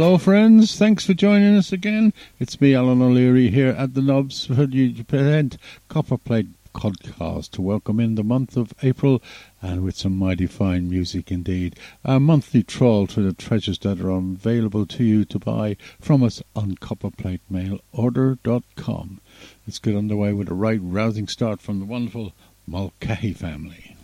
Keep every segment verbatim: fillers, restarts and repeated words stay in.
Hello friends, thanks for joining us again. It's me, Alan O'Leary, here at the Nubs for you present Copperplate Podcast to welcome in the month of April, and with some mighty fine music indeed. A monthly trawl to the treasures that are available to you to buy from us on copperplate mail order dot com. Let's get underway with a right rousing start from the wonderful Mulcahy family.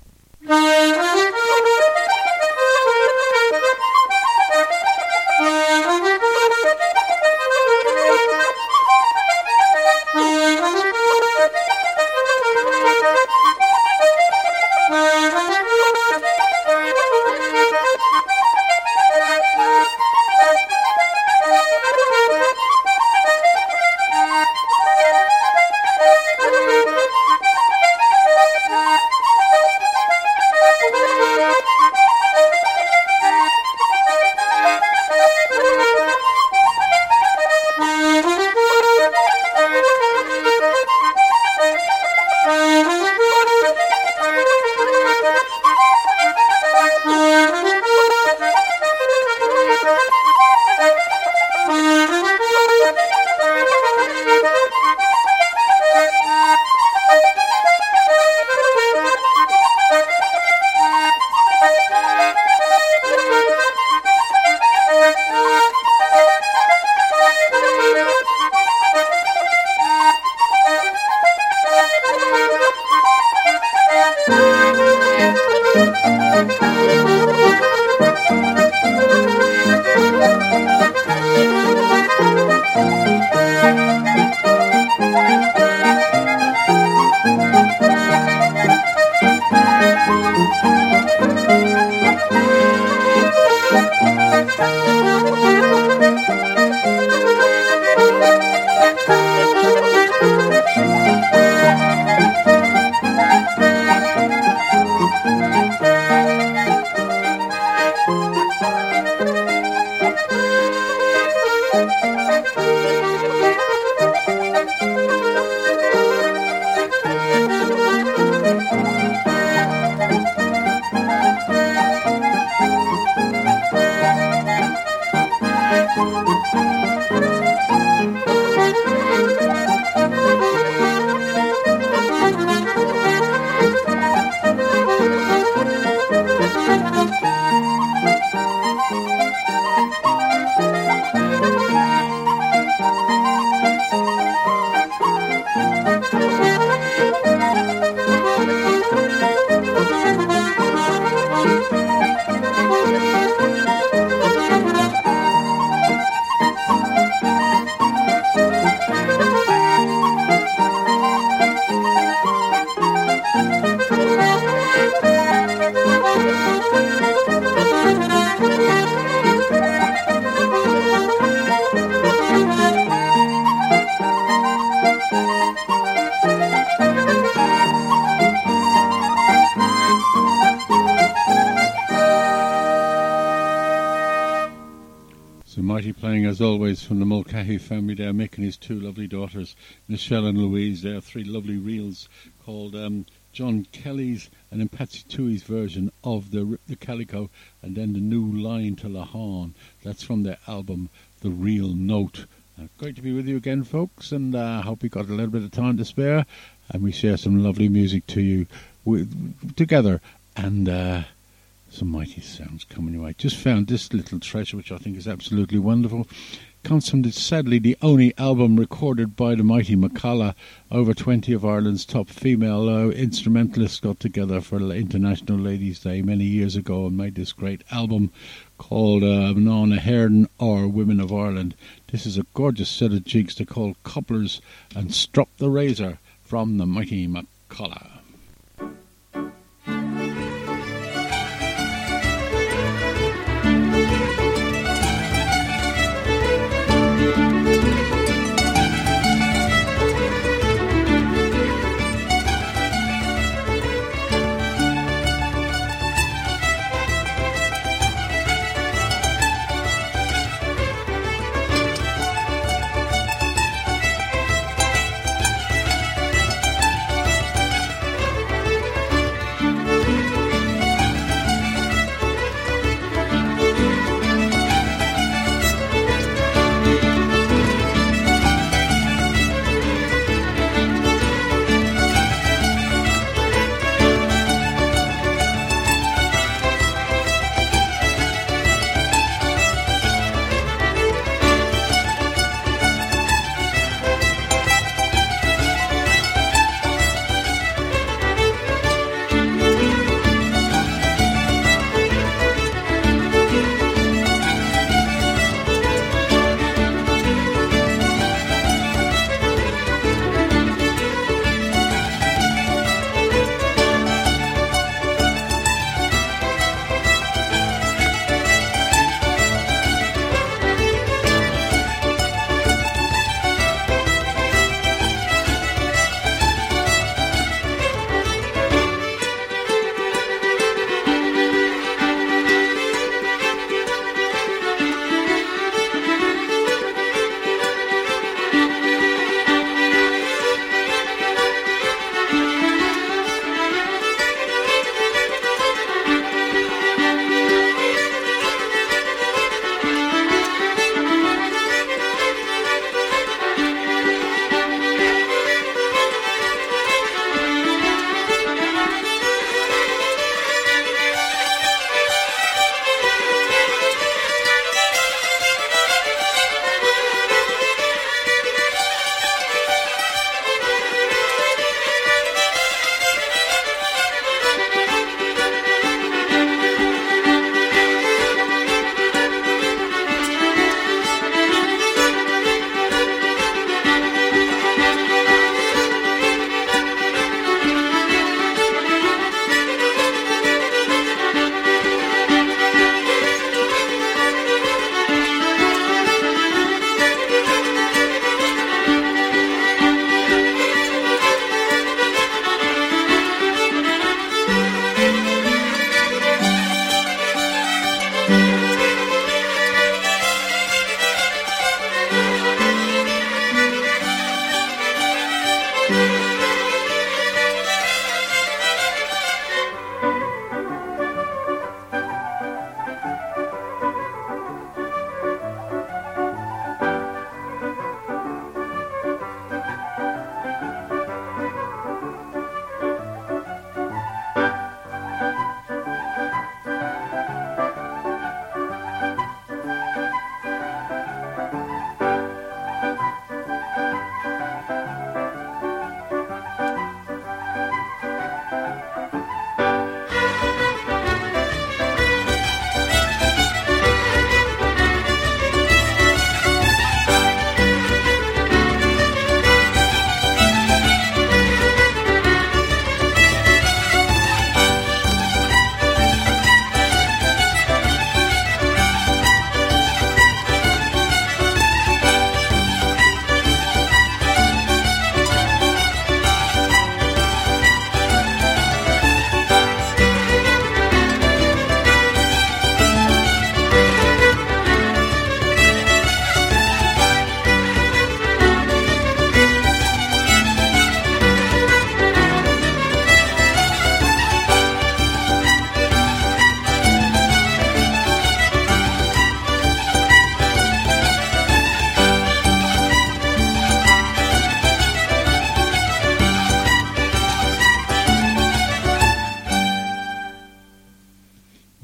As always from the Mulcahy family there, making his two lovely daughters, Michelle and Louise. There are three lovely reels called um, John Kelly's and then Patsy Tuohy's version of the Rip the Calico, and then the new line to Lahan. That's from their album The Real Note. Uh, great to be with you again, folks, and I uh, hope you got a little bit of time to spare and we share some lovely music to you with, together, and uh, some mighty sounds coming your way. Just found this little treasure, which I think is absolutely wonderful. Comes from, the, sadly, the only album recorded by the mighty McCalla. Over twenty of Ireland's top female uh, instrumentalists got together for International Ladies' Day many years ago and made this great album called uh, Nona Herden or Women of Ireland. This is a gorgeous set of jigs they're called Couplers and Strop the Razor from the mighty McCalla.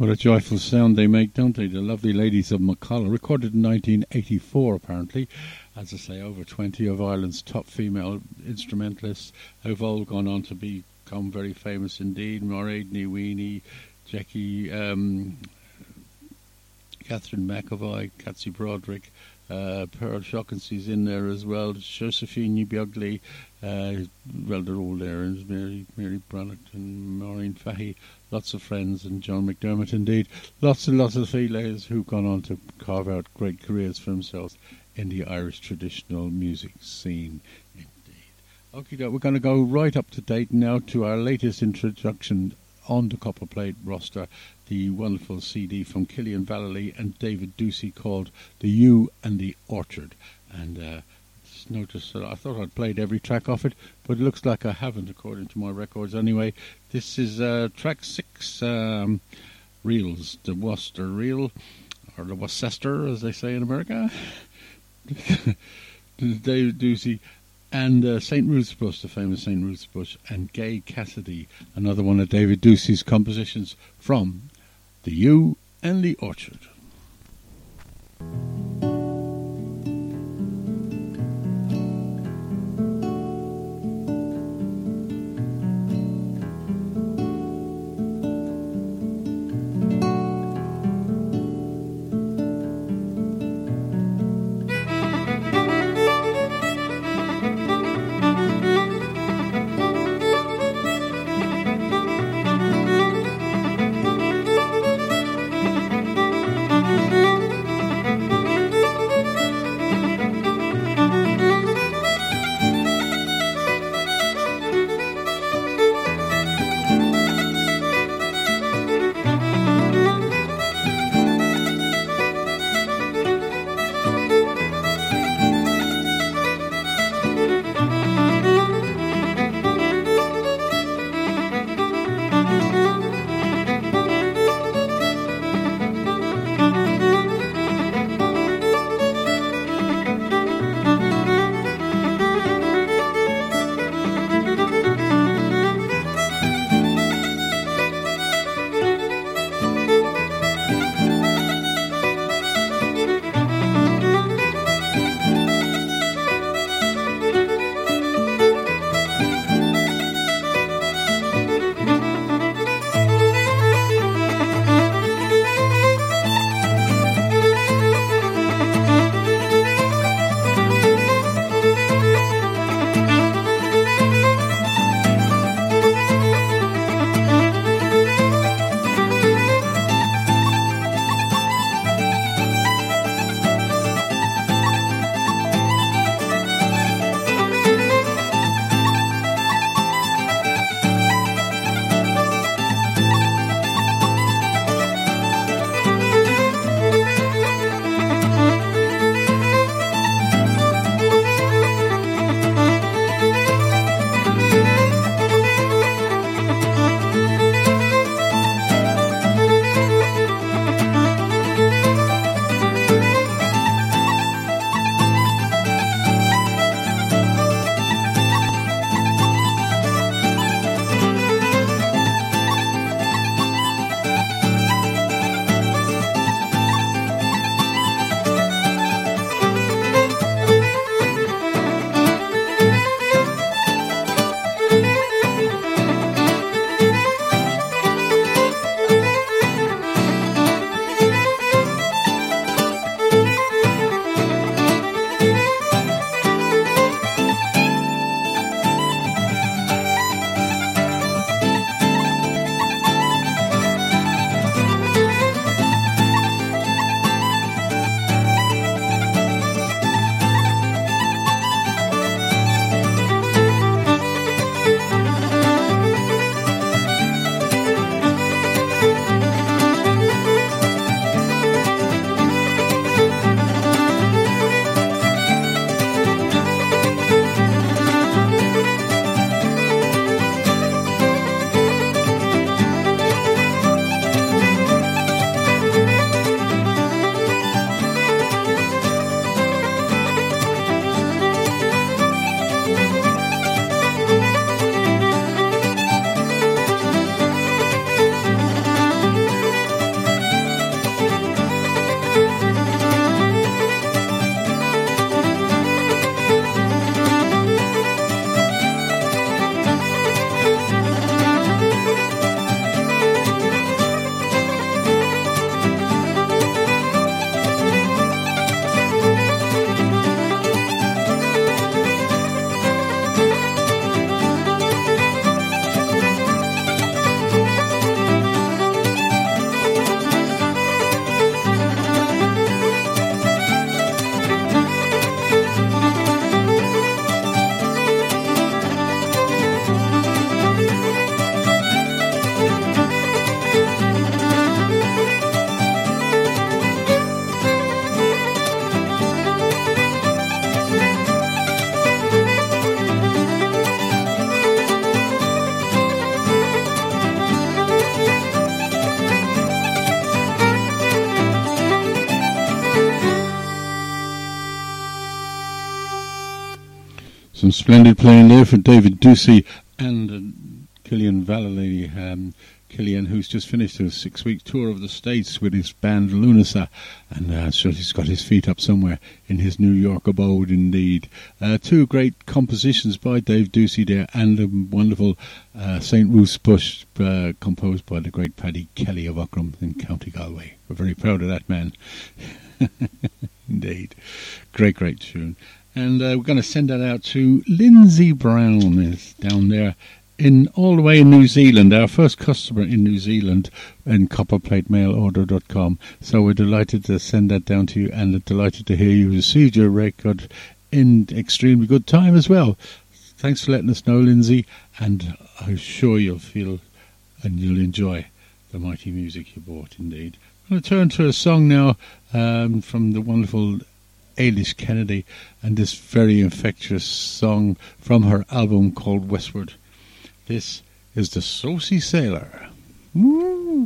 What a joyful sound they make, don't they? The lovely ladies of McCullough, recorded in nineteen eighty-four, apparently. As I say, over twenty of Ireland's top female instrumentalists have all gone on to become very famous indeed. Mairead Ní Mhaoine, Jackie, um, Catherine McAvoy, Catsy Broderick, uh, Pearl Shawkinsy's in there as well, Josephine Beagley, uh, well, they're all there, and Mary, Mary Brannett and Maureen Fahey, lots of friends, and John McDermott indeed. Lots and lots of females who've gone on to carve out great careers for themselves in the Irish traditional music scene indeed. Okay, we're going to go right up to date now to our latest introduction on the Copper Plate roster, the wonderful C D from Killian Vallely and David Ducey called The Yew and the Orchard. And uh, just notice that I thought I'd played every track off it, but it looks like I haven't according to my records anyway. This is uh, track six, um, Reels, the Worcester Reel, or the Worcester as they say in America. David Ducey and uh, Saint Ruth's Bush, the famous Saint Ruth's Bush, and Gay Cassidy, another one of David Ducey's compositions from The Yew and the Orchard. Thank you. Some splendid playing there for David Ducey and uh, Killian Vallely. Um, Killian, who's just finished a six-week tour of the States with his band Lunasa, and uh, so he's got his feet up somewhere in his New York abode indeed. Uh, two great compositions by Dave Ducey there, and a wonderful uh, Saint Ruth's Bush uh, composed by the great Paddy Kelly of Ockram in County Galway. We're very proud of that man. Indeed. Great, great tune. And uh, we're going to send that out to Lindsay Brown, is down there in all the way in New Zealand, our first customer in New Zealand, in copperplate mail order dot com. So we're delighted to send that down to you, and delighted to hear you received your record in extremely good time as well. Thanks for letting us know, Lindsay, and I'm sure you'll feel and you'll enjoy the mighty music you bought indeed. I'm going to turn to a song now um, from the wonderful Ailish Kennedy, and this very infectious song from her album called Westward. This is the Saucy Sailor. Woo!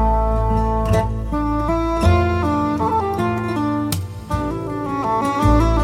Oh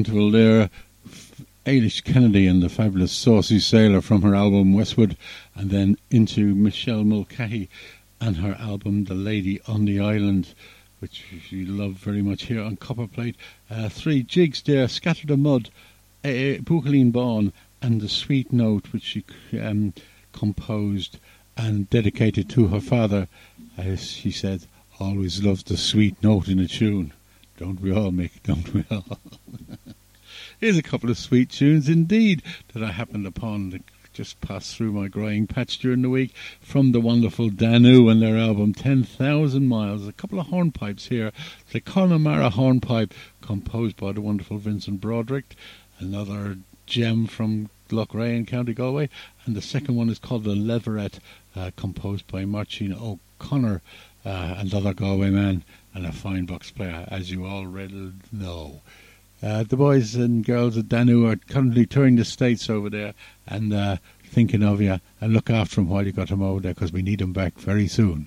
interval there. Ailish Kennedy and the Fabulous Saucy Sailor from her album Westwood, and then into Michelle Mulcahy and her album The Lady on the Island, which you love very much here on Copperplate. Uh, three jigs there, Scattered the Mud, uh, Buchaleen Bawn, and The Sweet Note, which she um, composed and dedicated to her father. As she said, always loved the sweet note in a tune. Don't we all, Mick? Don't we all? Here's a couple of sweet tunes indeed that I happened upon that just passed through my growing patch during the week from the wonderful Danu and their album ten thousand miles. A couple of hornpipes here. The Connemara hornpipe, composed by the wonderful Vincent Broderick. Another gem from Loughrea in County Galway. And the second one is called The Leveret, uh, composed by Marcin O'Connor, uh, another Galway man and a fine box player, as you already know. Uh, the boys and girls at Danu are currently touring the States over there and uh, thinking of you, and look after them while you got them over there, because we need them back very soon.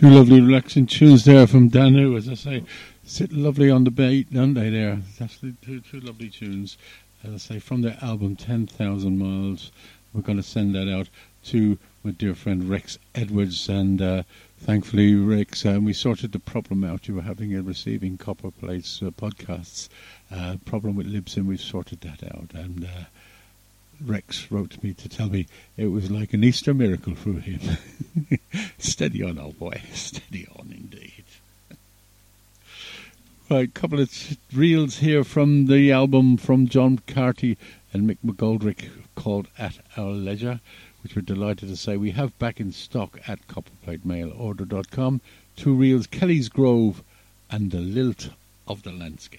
Two lovely relaxing tunes there from Danu, as I say. Sit lovely on the beat, don't they, there? That's the two, two lovely tunes, as I say, from their album ten thousand miles. We're going to send that out to my dear friend Rex Edwards, and uh, thankfully, Rex, um, we sorted the problem out. You were having a receiving Copper Plates uh, podcasts. Uh, problem with Libsyn, we've sorted that out, and uh, Rex wrote to me to tell me it was like an Easter miracle for him. Steady on, old boy. Steady on, indeed. Right, a couple of reels here from the album from John Carty and Mick McGoldrick called At Our Leisure, which we're delighted to say we have back in stock at copperplate mail order dot com. Two reels, Kelly's Grove and The Lilt of the Landscape.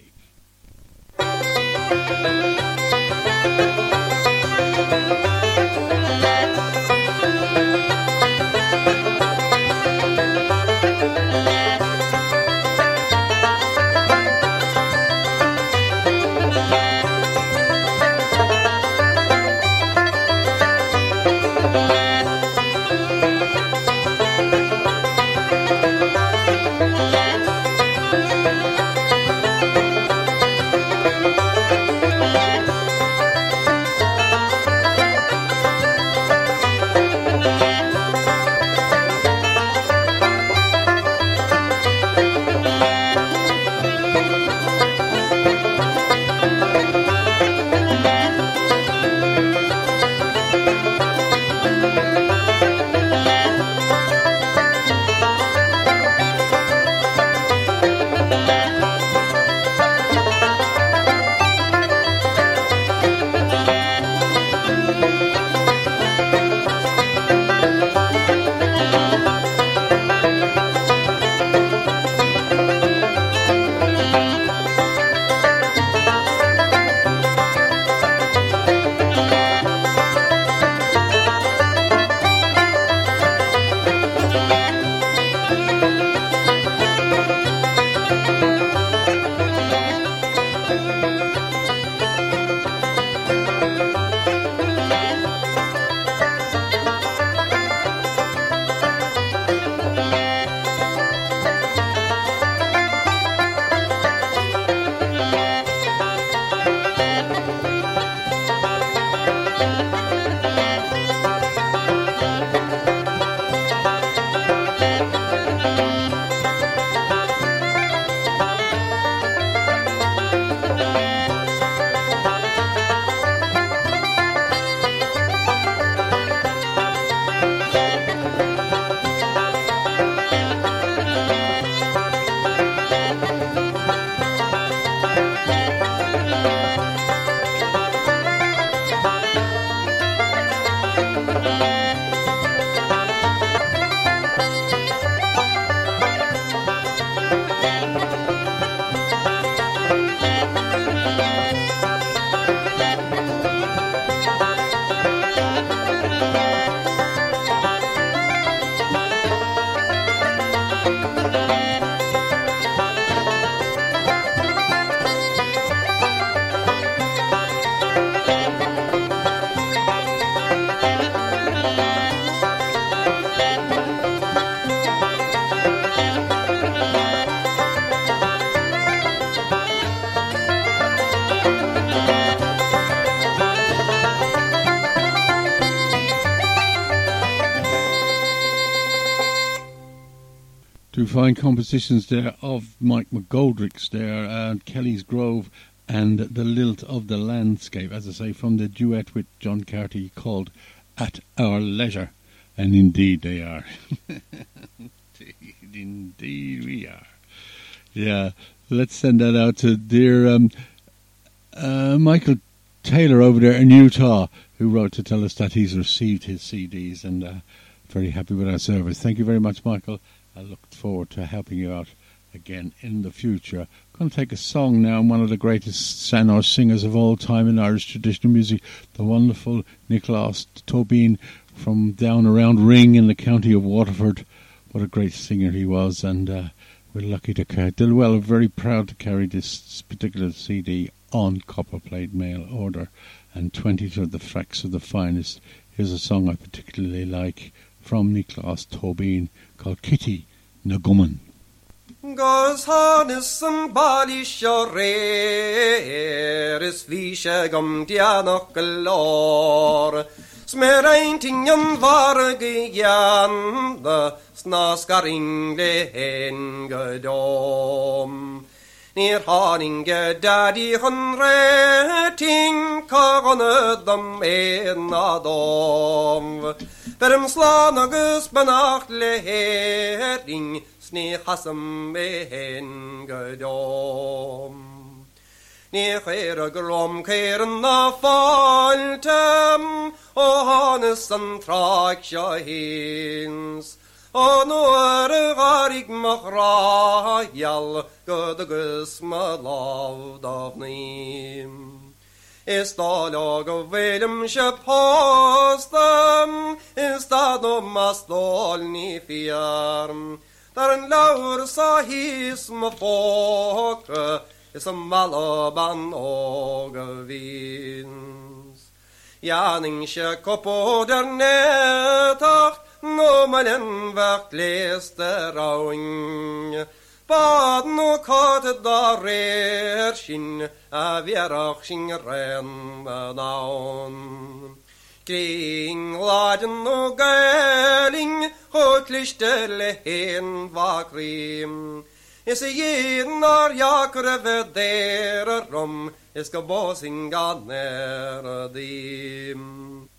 Fine compositions there of Mike McGoldrick's there, uh, Kelly's Grove and The Lilt of the Landscape, as I say, from the duet with John Carty called At Our Leisure. And indeed they are. indeed, indeed we are. Yeah, let's send that out to dear um, uh, Michael Taylor over there in Utah, who wrote to tell us that he's received his C Ds and uh, very happy with our service. Thank you very much, Michael. I look forward to helping you out again in the future. I'm going to take a song now, one of the greatest Sanar singers of all time in Irish traditional music, the wonderful Nicholas Tobin from down around Ring in the county of Waterford. What a great singer he was, and uh, we're lucky to carry, well, very proud to carry this particular C D on Copperplate mail order, and twenty of the tracks of the finest. Here's a song I particularly like from Nicholas Tobin called Kitty na Gumman. Gos hanes yn bali siorer is fishe gom dianach galor. Smer ein tingan var gyan the snaskaring le hen gadom. Near haninge daddy hun rating kagonedam en adom. Perm slanagus benacht le hering sne hasam hen gadom. Ni khair grom khair na faltem o hanes an trak shahins o nur garig machrayal godagus malav davnim is da lag of velum shapastam is da no mastol ni fiarm dar en laur sahis mafokre is a malaban og vins. Janing kopo der netach, no malen vart leste rauing. Bad no kat da rerskin, a vierach sin ren daun. Kring laden no gæling, hotlichte hen vakrim. Is a yin ar yakre vedere rom, is ga bosinga nere dim.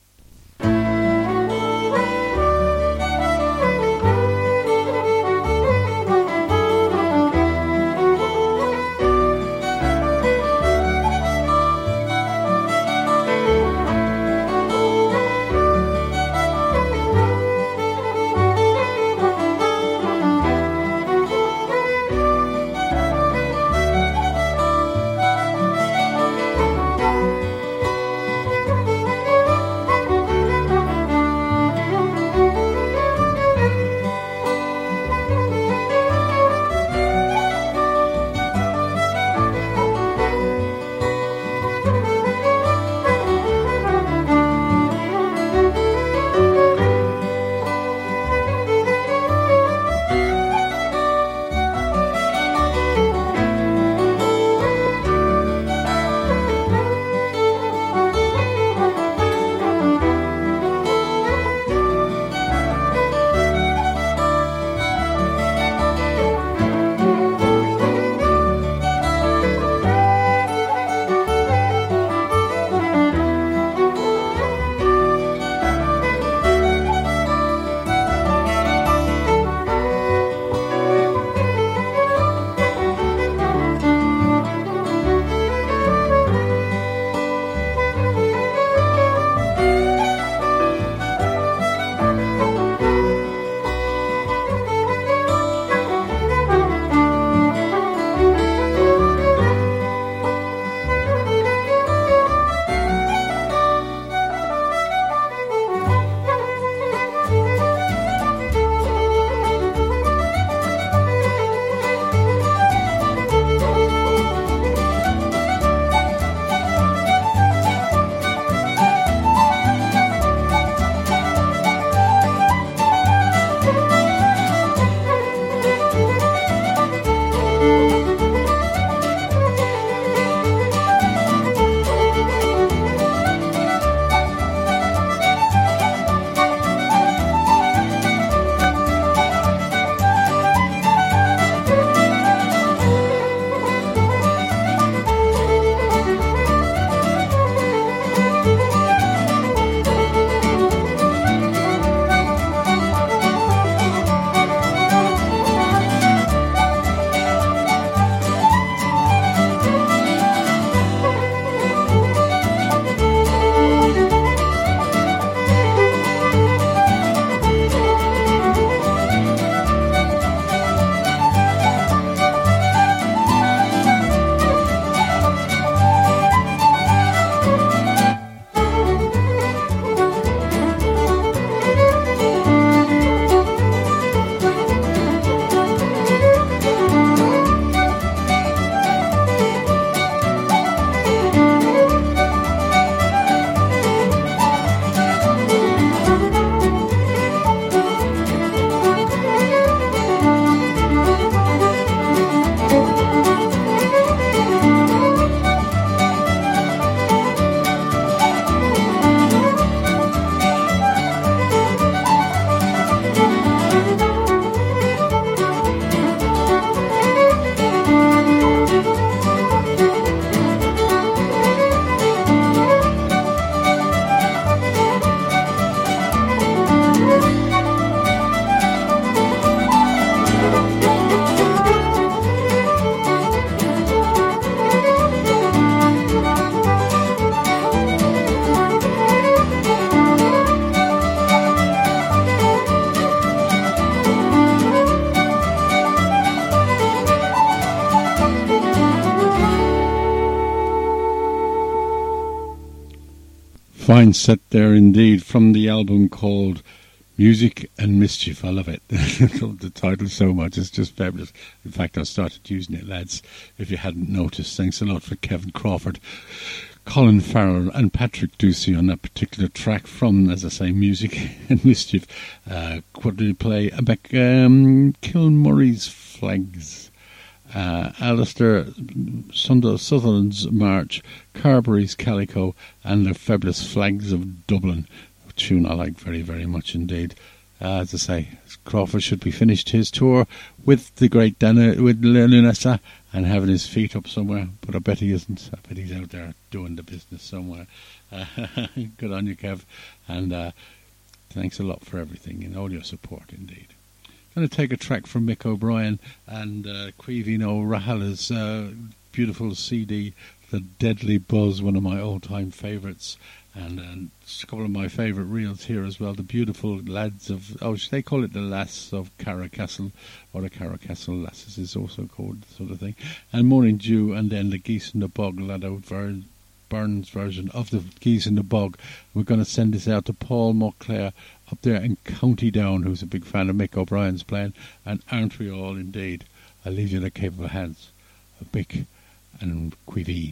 Fine set there indeed from the album called Music and Mischief. I love it. I love the title so much. It's just fabulous. In fact, I started using it, lads, if you hadn't noticed. Thanks a lot for Kevin Crawford, Colin Farrell and Patrick Ducey on that particular track from, as I say, Music and Mischief. Uh, what did he play? Back, um, Kilmurray's Flags. Uh, Alistair Sunder Sutherland's March, Carberry's Calico, and the fabulous Flags of Dublin. A tune I like very, very much indeed. Uh, as I say, Crawford should be finished his tour with the great Dana, with Lunessa, and having his feet up somewhere, but I bet he isn't. I bet he's out there doing the business somewhere. Uh, good on you, Kev, and uh, thanks a lot for everything and all your support indeed. I'm going to take a track from Mick O'Brien and uh, Queeveen O'Rahala's uh, beautiful C D, The Deadly Buzz, one of my all-time favourites, and, and a couple of my favourite reels here as well, the beautiful lads of, oh, should they call it the Lass of Carracastle, or the Carracastle Lasses is also called, sort of thing, and Morning Dew, and then the Geese in the Bog, Lado ver- Burns version of the Geese in the Bog. We're going to send this out to Paul Montclair up there in County Down, who's a big fan of Mick O'Brien's playing, and aren't we all indeed? I leave you in the capable hands of Mick and Queeveen.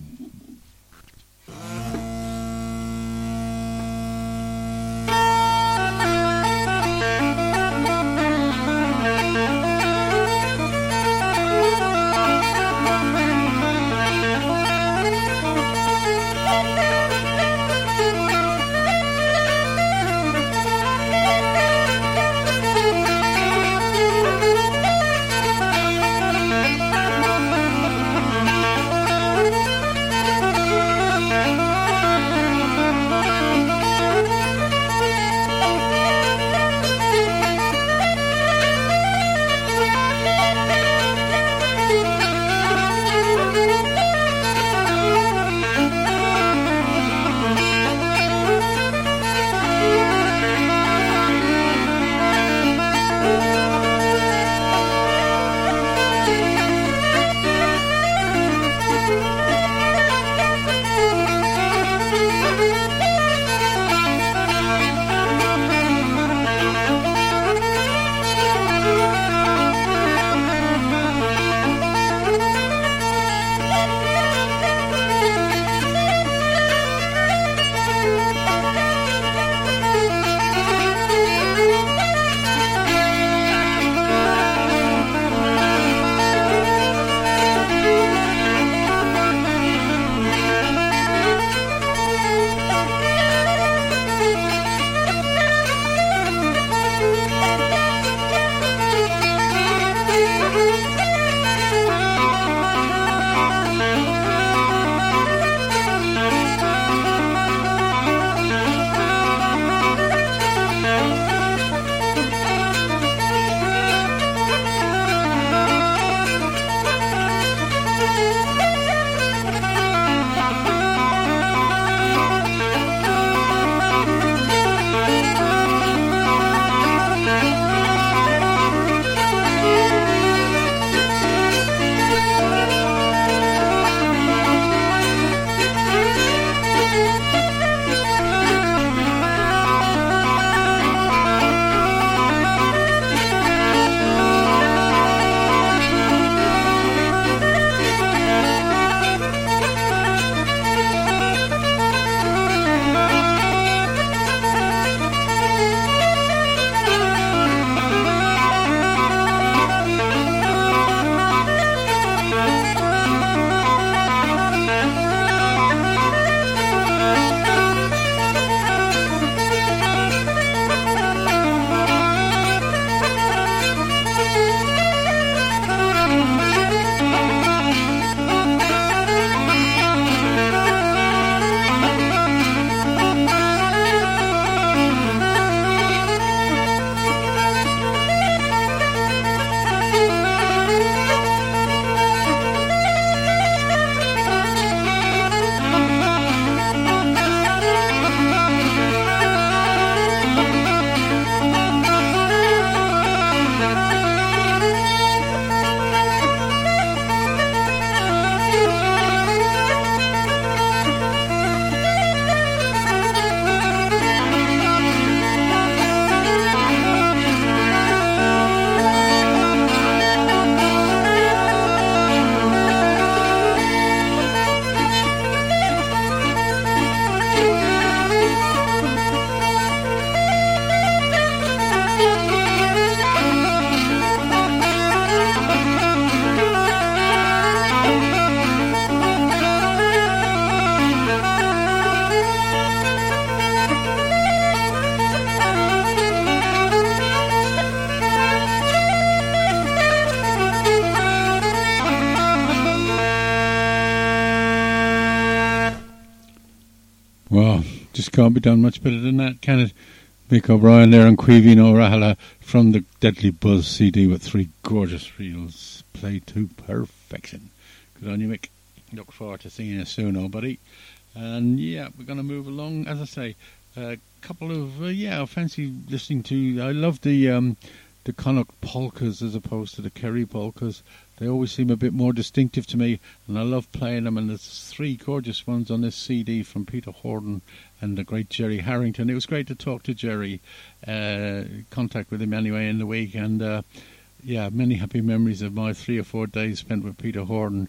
Well, just can't be done much better than that, can it? Mick O'Brien there and Queeveen O'Rahala from the Deadly Buzz C D with three gorgeous reels played to perfection. Good on you, Mick. Look forward to seeing you soon, old buddy. And yeah, we're going to move along. As I say, a couple of, uh, yeah, I fancy listening to, I love the um, the Connacht polkas as opposed to the Kerry polkas. They always seem a bit more distinctive to me, and I love playing them. And there's three gorgeous ones on this C D from Peter Horden and the great Jerry Harrington. It was great to talk to Jerry, uh, contact with him anyway in the week. And uh, yeah, many happy memories of my three or four days spent with Peter Horden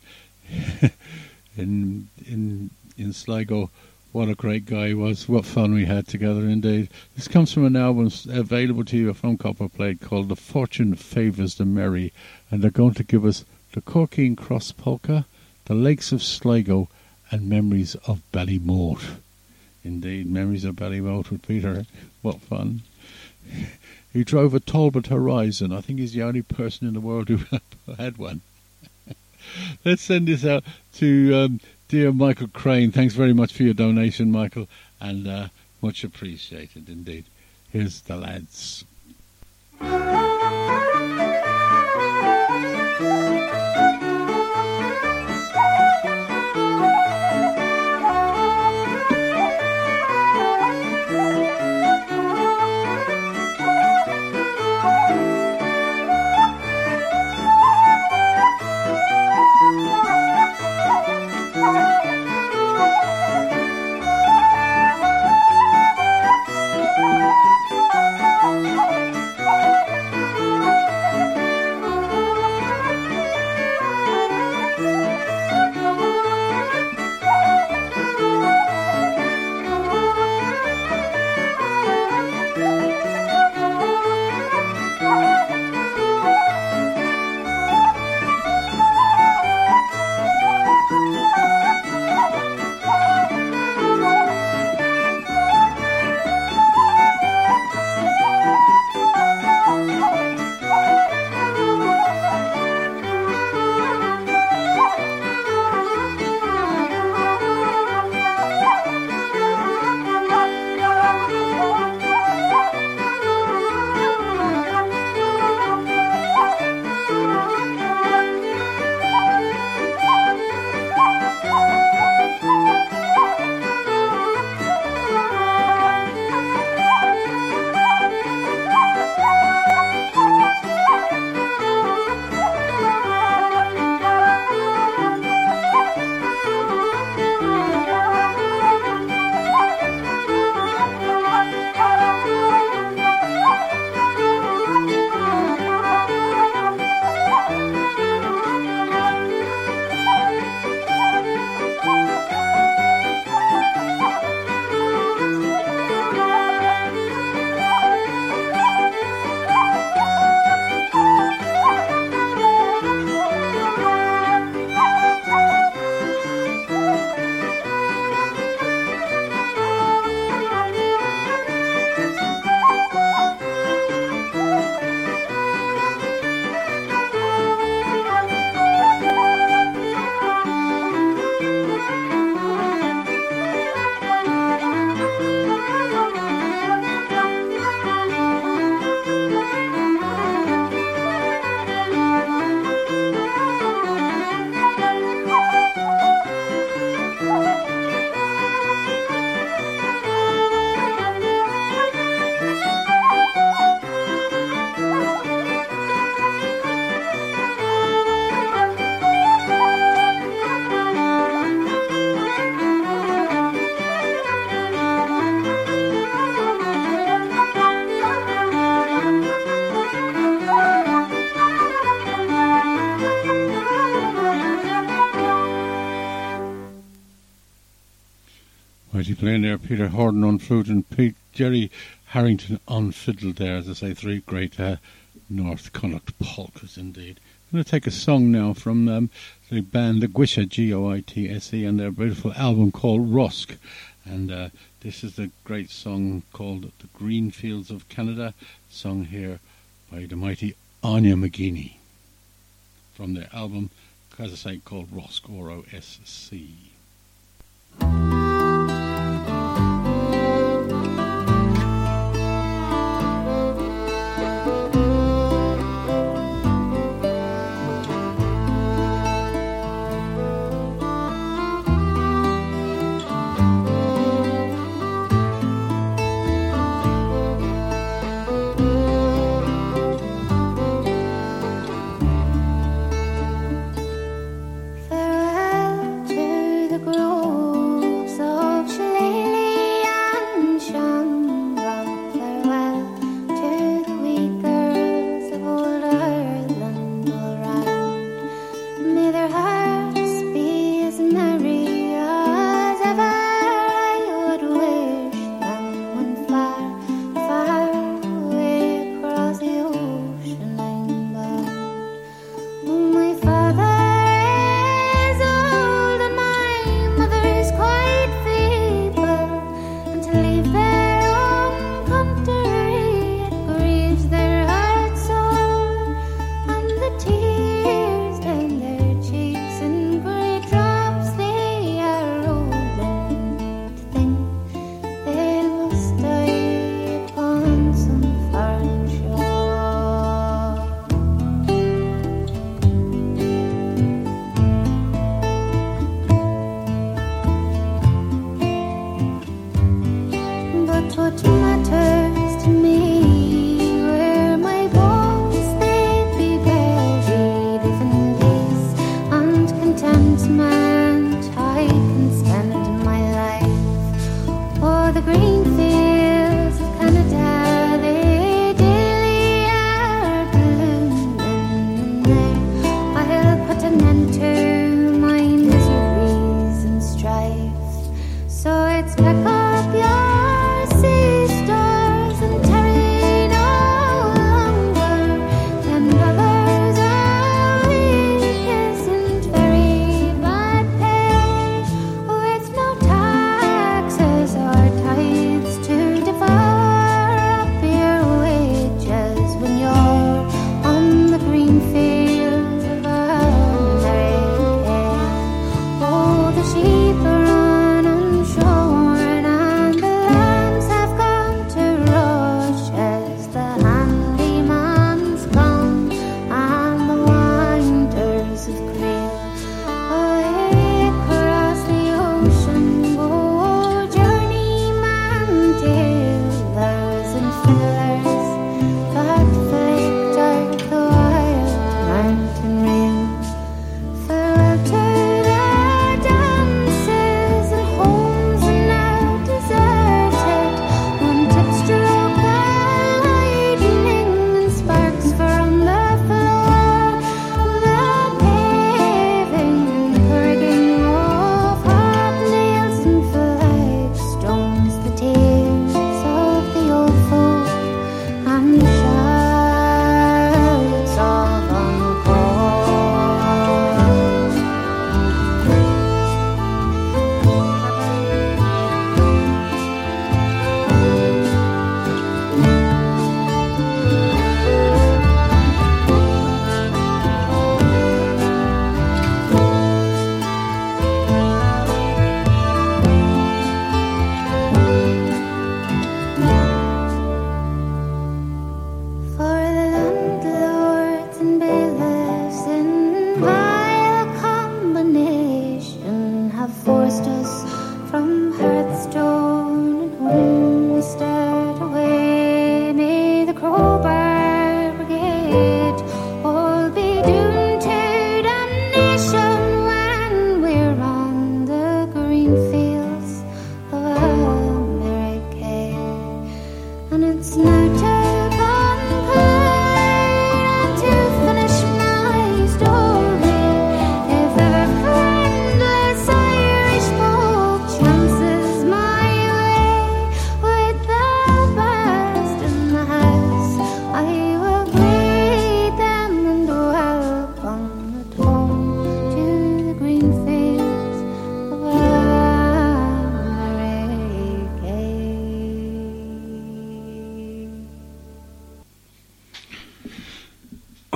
in in in Sligo. What a great guy he was. What fun we had together indeed. This comes from an album available to you from Copperplate called The Fortune Favours the Merry. And they're going to give us the Corkine Cross Polka, the Lakes of Sligo, and Memories of Ballymote. Indeed, Memories of Ballymote with Peter. What fun. He drove a Talbot Horizon. I think he's the only person in the world who had one. Let's send this out to um, dear Michael Crane. Thanks very much for your donation, Michael, and uh, much appreciated indeed. Here's the lads. Playing there, Peter Horden on flute and Pete, Jerry Harrington on fiddle there. As I say, three great uh, North Connacht polkas indeed. I'm going to take a song now from um, the band The Gwisha, G O I T S E, and their beautiful album called Rusk. And uh, this is a great song called The Green Fields of Canada, sung here by the mighty Anya McGeaney from their album, as I say, called Rusk, R O S C.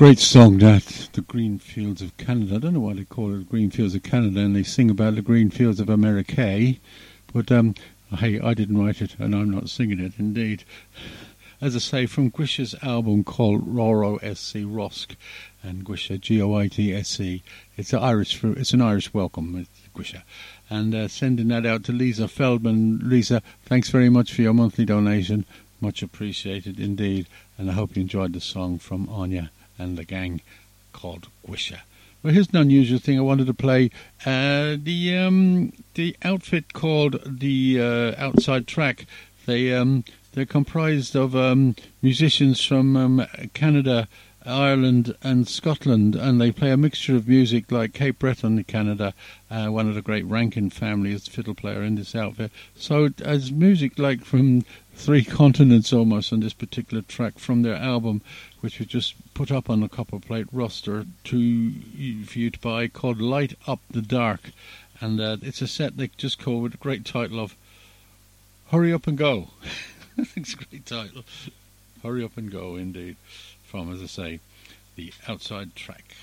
Great song, that. The Green Fields of Canada. I don't know why they call it the Green Fields of Canada, and they sing about the Green Fields of America. But, um, hey, I didn't write it, and I'm not singing it, indeed. As I say, from Gwisha's album called Roro S C Rosk, and Gwisha, G O I T S E. It's an Irish, it's an Irish welcome, Gwisha. And uh, sending that out to Lisa Feldman. Lisa, thanks very much for your monthly donation. Much appreciated indeed. And I hope you enjoyed the song from Anya and the gang called Gwisha. Well, here's an unusual thing I wanted to play. Uh, the um, the outfit called the uh, Outside Track. They um, they're comprised of um, musicians from um, Canada, Ireland and Scotland, and they play a mixture of music like Cape Breton, Canada. Uh, one of the great Rankin family is the fiddle player in this outfit. So as music like from three continents almost on this particular track from their album, which we just put up on the copper plate roster to for you to buy, called Light Up the Dark. And uh, it's a set they just call with a great title of Hurry Up and Go. It's a great title. Hurry Up and Go, indeed. From, as I say, the Outside Track.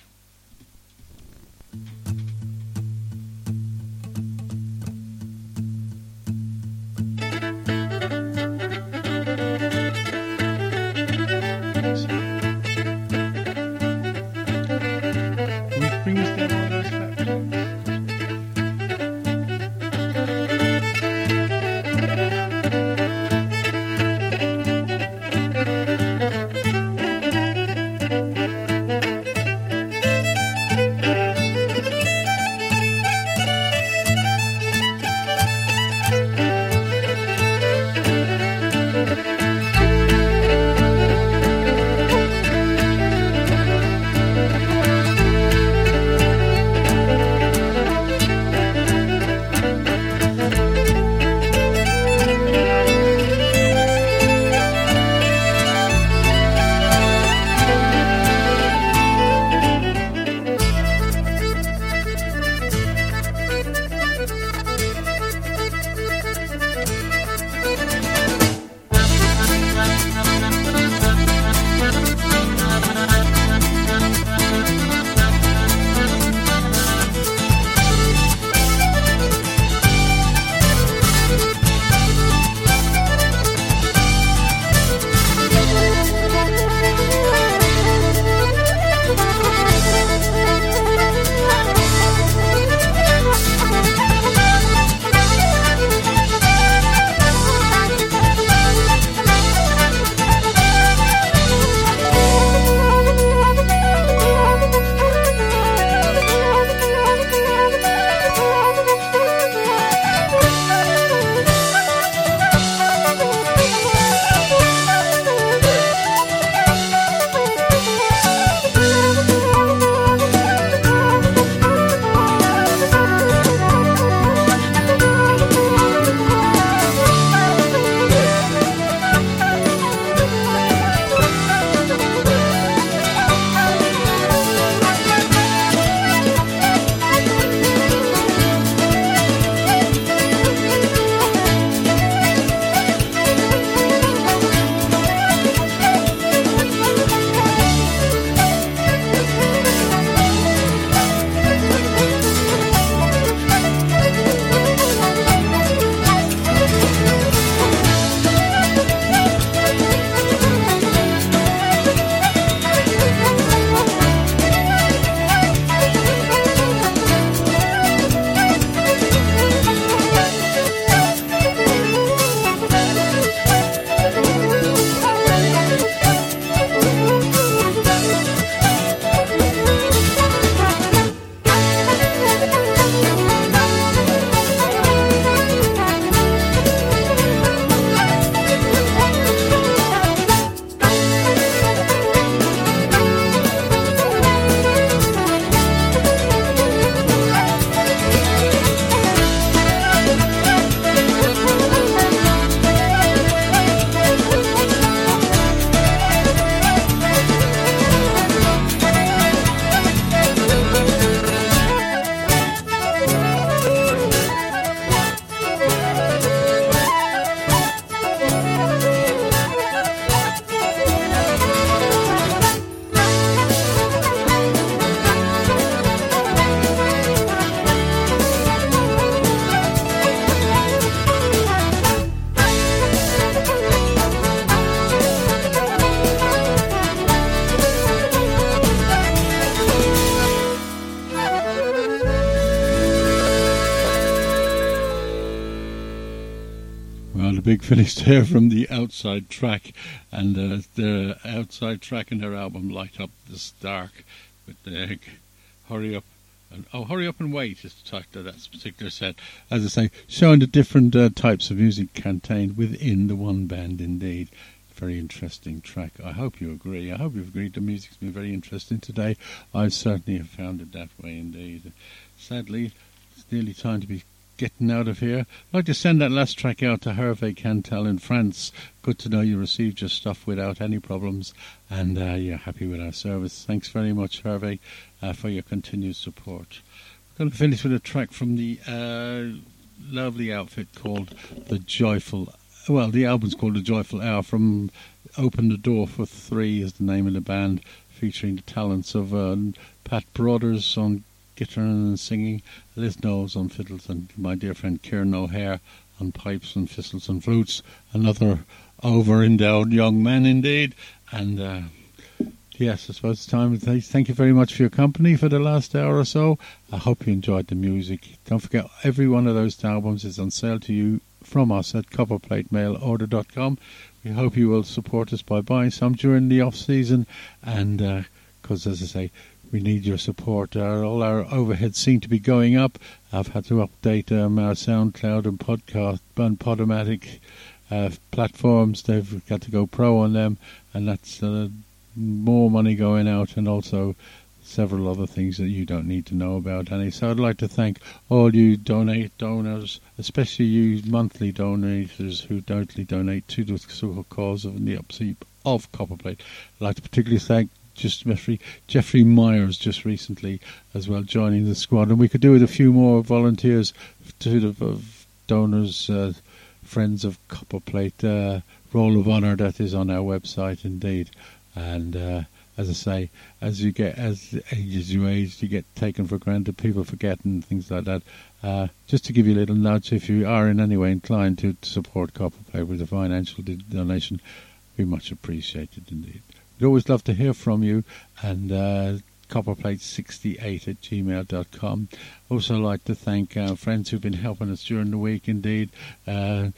big finish there from the Outside track, and uh, the Outside track in their album Light Up This Dark with the Hurry Up and Oh Hurry Up and Wait is the title of that particular set. As I say, showing the different uh, types of music contained within the one band indeed. Very interesting track. I hope you agree. I hope you've agreed the music's been very interesting today. I certainly have found it that way indeed. Sadly, it's nearly time to be getting out of here. I'd like to send that last track out to Hervé Cantel in France. Good to know you received your stuff without any problems, and uh, you're happy with our service. Thanks very much, Hervé, uh, for your continued support. We're going to finish with a track from the uh, lovely outfit called The Joyful. Well, the album's called The Joyful Hour. From Open the Door for Three is the name of the band, featuring the talents of uh, Pat Brothers on guitar and singing, Liz Knowles on fiddles, and my dear friend Kieran O'Hare on pipes and fiddles and flutes. Another over-endowed young man indeed. And uh, yes, I suppose it's time to say thank you very much for your company for the last hour or so. I hope you enjoyed the music. Don't forget, every one of those albums is on sale to you from us at copperplate mail order dot com. We hope you will support us by buying some during the off-season, and because, uh, as I say, we need your support. Uh, all our overheads seem to be going up. I've had to update um, our SoundCloud and podcast and Podomatic uh, platforms. They've got to go pro on them, and that's uh, more money going out, and also several other things that you don't need to know about, Annie. So I'd like to thank all you donate donors, especially you monthly donors who directly donate to the so-called cause of the upkeep of Copperplate. I'd like to particularly thank just Jeffrey, Jeffrey Myers just recently as well joining the squad, and we could do with a few more volunteers to the of donors, uh, friends of Copperplate, uh, roll of honour that is on our website indeed. And uh, as I say, as you get, as ages you age, you get taken for granted, people forget and things like that. Uh, just to give you a little nudge, if you are in any way inclined to, to support Copperplate with a financial donation, be much appreciated indeed. We'd always love to hear from you, and uh, copperplate sixty-eight at gmail dot com. Also like to thank our friends who've been helping us during the week indeed, uh,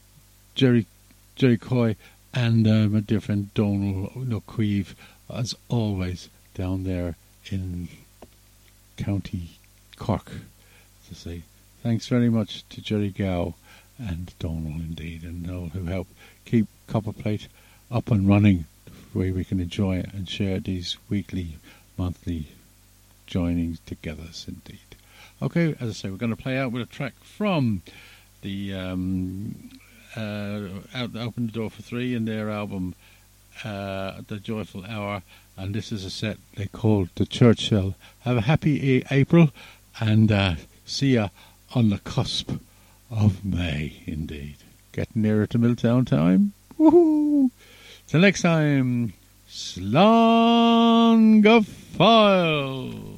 Jerry Jerry Coy and uh, my dear friend Donald O'Queeve, as always, down there in County Cork. To say thanks very much to Jerry Gow and Donald indeed, and all who help keep Copperplate up and running, way we can enjoy it and share these weekly, monthly joinings together indeed. Okay, as I say, we're going to play out with a track from the um, uh, out Open the Door for Three in their album uh, The Joyful Hour, and this is a set they called The Churchill. Have a happy a- April, and uh, see ya on the cusp of May indeed. Getting nearer to Milltown time. Woohoo! Till next time, Slán go fóill.